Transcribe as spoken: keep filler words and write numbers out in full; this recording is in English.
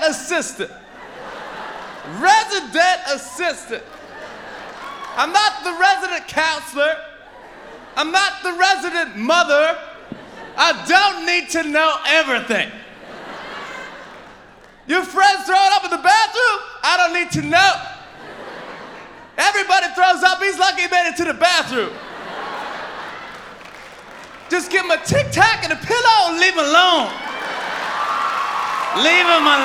assistant. Resident assistant. I'm not the resident counselor. I'm not the resident mother. I don't need to know everything. Your friends throwing up in the bathroom? I don't need to know. Everybody throws up. He's lucky he made it to the bathroom. Just give him a tic tac and a pillow and leave him alone. Leave him alone.